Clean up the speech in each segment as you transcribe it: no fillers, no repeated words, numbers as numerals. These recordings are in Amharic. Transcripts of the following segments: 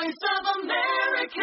Voice of America.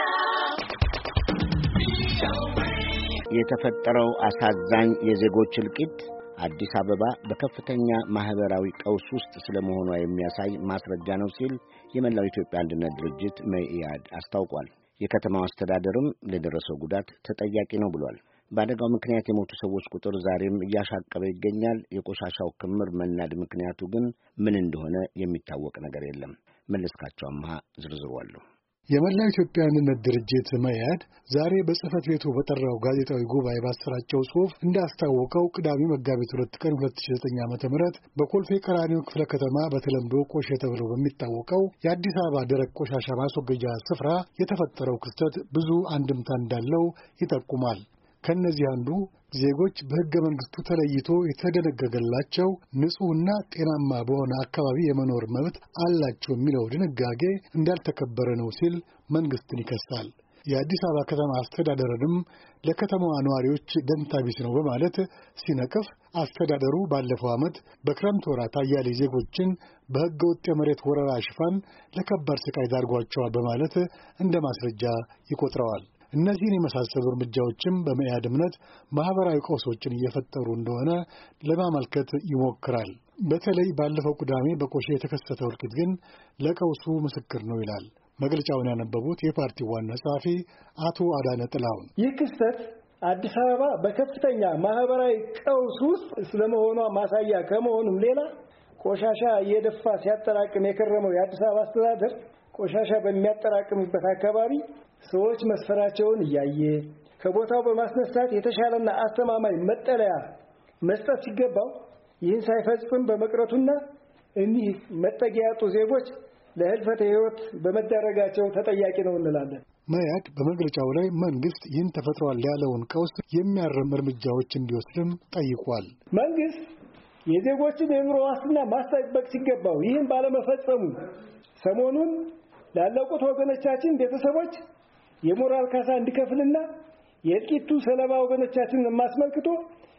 የተፈጠረው አሳዛኝ የዜጎች እልቂት አዲስ አበባ በከፍተኛ ማህበራዊ ቀውስ ውስጥ ስለመሆኗ የሚያሳይ ማስረጃ ነው ሲል የመላው ኢትዮጵያ አንድነት ድርጅት መኢአድ አስታውቋል። የከተማው አስተዳደርም ለደረሰው ጉዳት ተጠያቂ ነው ብሏል። በአደጋው ምክንያት የሞቱ ሰዎች ቁጥር ዛሬም እያሻቀበ ይገኛል። የቆሻሻው ክምር መናድ ምክንያቱ ግን ምን እንደሆነ የሚታወቅ ነገር የለም። መለስካቸው አምሃ ዝርዝሩ አለው። የመላው ኢትዮጵያ አንድነት ድርጅት መኢአድ ዛሬ በጽህፈት ቤቱ በጠራው ጋዜጣዊ ጉባኤ ባሰራጨው ጽሑፍ እንዳስታወቀው ቅዳሜ መጋቢት 2 ቀን 2009 ዓ.ም በኮልፌ ቀራኒዮ ክፍለ ከተማ በተለምዶ ቆሼ ተብሎ በሚታወቀው የአዲስ አበባ ደረቅ ቆሻሻ ማስወገጃ ስፍራ የተፈጠረው ክስተት ብዙ አንድምታ እንዳለው ይጠቁማል። ከነዚህ አንዱ ዜጎች በሕገ መንግሥቱ ተለይቶ የተደነገገላቸው ንጹሕና ጤናማ በሆነ አካባቢ የመኖር መብት አላቸው የሚለው ድንጋጌ እንዳልተከበረ ነው ሲል መንግሥትን ይከሳል። የአዲስ አበባ ከተማ አስተዳደርንም ለከተማዋ ነዋሪዎች ደንታ ቢስ ነው በማለት ሲነቅፍ፣ አስተዳደሩ ባለፈው ዓመት በክረምት ወራት አያሌ ዜጎችን በሕገ ወጥ የመሬት ወረራ ሽፋን ለከባድ ስቃይ ዳርጓቸዋል በማለት እንደ ማስረጃ ይቆጥረዋል። እነዚህን የመሳሰሉ እርምጃዎችም በመኢአድ እምነት ማህበራዊ ቀውሶችን እየፈጠሩ እንደሆነ ለማመልከት ይሞክራል። በተለይ ባለፈው ቅዳሜ በቆሼ የተከሰተው እልቂት ግን ለቀውሱ ምስክር ነው ይላል መግለጫውን ያነበቡት የፓርቲው ዋና ጸሐፊ አቶ አዳነ ጥላሁን። ይህ ክስተት አዲስ አበባ በከፍተኛ ማህበራዊ ቀውስ ውስጥ ስለመሆኗ ማሳያ ከመሆኑም ሌላ ቆሻሻ እየደፋ ሲያጠራቅም የከረመው የአዲስ አበባ አስተዳደር ቆሻሻ በሚያጠራቅምበት አካባቢ ሰዎች መስፈራቸውን እያየ ከቦታው በማስነሳት የተሻለና አስተማማኝ መጠለያ መስጠት ሲገባው ይህን ሳይፈጽም በመቅረቱና እኒህ መጠጊያ ያጡ ዜጎች ለህልፈተ ሕይወት በመዳረጋቸው ተጠያቂ ነው እንላለን። መኢአድ በመግለጫው ላይ መንግስት ይህን ተፈጥሯል ያለውን ቀውስ የሚያርም እርምጃዎች እንዲወስድም ጠይቋል። መንግስት የዜጎችን የኑሮ ዋስትና ማስጠበቅ ሲገባው ይህን ባለመፈጸሙ ሰሞኑን ላለቁት ወገኖቻችን ቤተሰቦች የሞራል ካሳ እንዲከፍልና የእልቂቱ ሰለባ ወገኖቻችንን ማስመልክቶ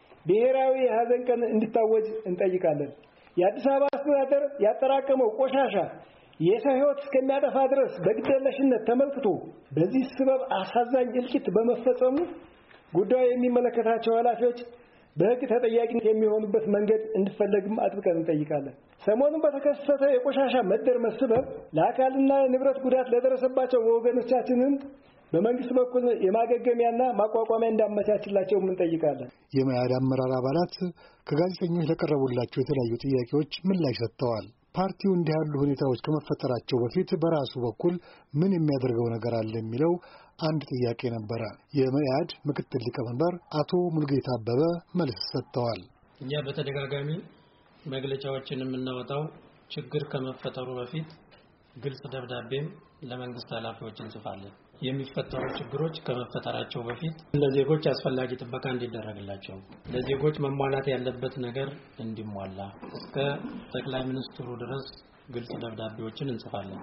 ብሔራዊ የሐዘን ቀን እንዲታወጅ እንጠይቃለን። የአዲስ አበባ አስተዳደር ያጠራቀመው ቆሻሻ የሰው ሕይወት እስከሚያጠፋ ድረስ በግዴለሽነት ተመልክቶ በዚህ ስበብ አሳዛኝ እልቂት በመፈጸሙ ጉዳዩ የሚመለከታቸው ኃላፊዎች በሕግ ተጠያቂነት የሚሆኑበት መንገድ እንዲፈለግም አጥብቀን እንጠይቃለን። ሰሞኑን በተከሰተ የቆሻሻ መደርመስ ሰበብ ለአካልና ንብረት ጉዳት ለደረሰባቸው ወገኖቻችንን በመንግስት በኩል የማገገሚያና ማቋቋሚያ እንዳመቻችላቸው እንጠይቃለን። የመኢአድ አመራር አባላት ከጋዜጠኞች ለቀረቡላቸው የተለያዩ ጥያቄዎች ምላሽ ሰጥተዋል። ፓርቲው እንዲህ ያሉ ሁኔታዎች ከመፈጠራቸው በፊት በራሱ በኩል ምን የሚያደርገው ነገር አለ የሚለው አንድ ጥያቄ ነበረ። የመኢአድ ምክትል ሊቀመንበር አቶ ሙልጌታ አበበ መልስ ሰጥተዋል። እኛ በተደጋጋሚ መግለጫዎችን የምናወጣው ችግር ከመፈጠሩ በፊት ግልጽ ደብዳቤም ለመንግስት ኃላፊዎች እንጽፋለን። የሚፈጠሩ ችግሮች ከመፈጠራቸው በፊት ለዜጎች አስፈላጊ ጥበቃ እንዲደረግላቸው፣ ለዜጎች መሟላት ያለበት ነገር እንዲሟላ እስከ ጠቅላይ ሚኒስትሩ ድረስ ግልጽ ደብዳቤዎችን እንጽፋለን።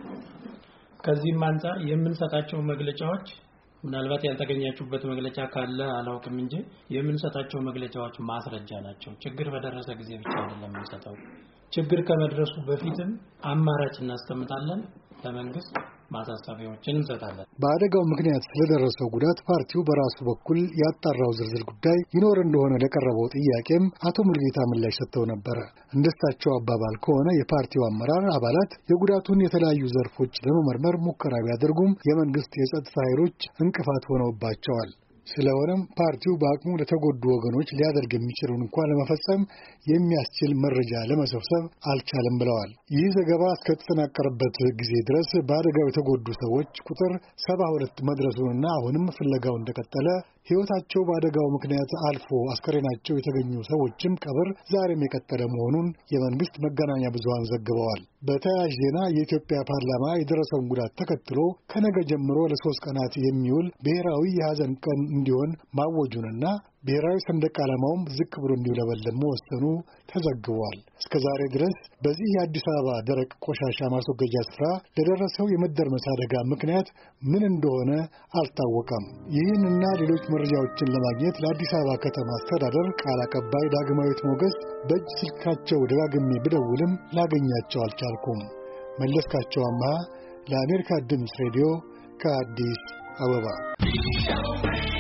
ከዚህም አንፃር የምንሰጣቸው መግለጫዎች ምናልባት ያልተገኛችሁበት መግለጫ ካለ አላውቅም እንጂ የምንሰጣቸው መግለጫዎች ማስረጃ ናቸው። ችግር በደረሰ ጊዜ ብቻ አይደለም የምንሰጠው። ችግር ከመድረሱ በፊትም አማራጭ እናስቀምጣለን፣ ለመንግስት ማሳሰቢያዎችን እንሰጣለን። በአደጋው ምክንያት ስለደረሰው ጉዳት ፓርቲው በራሱ በኩል ያጣራው ዝርዝር ጉዳይ ይኖር እንደሆነ ለቀረበው ጥያቄም አቶ ሙልጌታ ምላሽ ሰጥተው ነበረ። እንደሳቸው አባባል ከሆነ የፓርቲው አመራር አባላት የጉዳቱን የተለያዩ ዘርፎች ለመመርመር ሙከራ ቢያደርጉም የመንግስት የጸጥታ ኃይሎች እንቅፋት ሆነውባቸዋል። ስለሆነም ፓርቲው በአቅሙ ለተጎዱ ወገኖች ሊያደርግ የሚችለውን እንኳን ለመፈጸም የሚያስችል መረጃ ለመሰብሰብ አልቻለም ብለዋል። ይህ ዘገባ እስከተጠናቀረበት ጊዜ ድረስ በአደጋው የተጎዱ ሰዎች ቁጥር 72 መድረሱንና አሁንም ፍለጋው እንደቀጠለ፣ ሕይወታቸው በአደጋው ምክንያት አልፎ አስከሬናቸው የተገኙ ሰዎችም ቀብር ዛሬም የቀጠለ መሆኑን የመንግስት መገናኛ ብዙሃን ዘግበዋል። በተያያዥ ዜና የኢትዮጵያ ፓርላማ የደረሰውን ጉዳት ተከትሎ ከነገ ጀምሮ ለ3 ቀናት የሚውል ብሔራዊ የሐዘን ቀን እንዲሆን ማወጁንና ብሔራዊ ሰንደቅ ዓላማውም ዝቅ ብሎ እንዲውለበለብ መወሰኑ ተዘግቧል። እስከ ዛሬ ድረስ በዚህ የአዲስ አበባ ደረቅ ቆሻሻ ማስወገጃ ስፍራ ለደረሰው የመደርመስ አደጋ ምክንያት ምን እንደሆነ አልታወቀም። ይህንና ሌሎች መረጃዎችን ለማግኘት ለአዲስ አበባ ከተማ አስተዳደር ቃል አቀባይ ዳግማዊት ሞገስ በእጅ ስልካቸው ደጋግሜ ብደውልም ላገኛቸው አልቻልኩም። መለስካቸው አምሃ ለአሜሪካ ድምፅ ሬዲዮ ከአዲስ አበባ